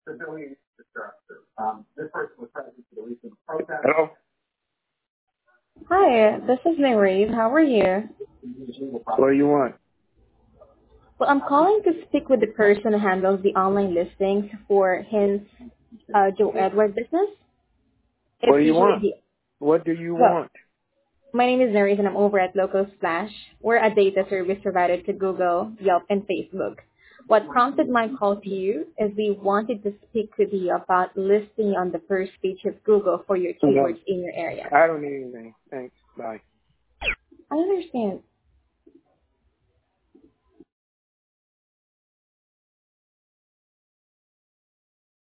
Hello? Hi, this is Mary. How are you? What do you want? Well, I'm calling to speak with the person who handles the online listings for his Joe Edward business. What It's do you usually want? the What do you well. want? My name is Mary, and I'm over at Local Splash. We're a data service provider to Google, Yelp, and Facebook. What prompted my call to you is we wanted to speak with you about listing on the first page of Google for your No. keywords in your area. I don't need anything. Thanks. Bye. I understand.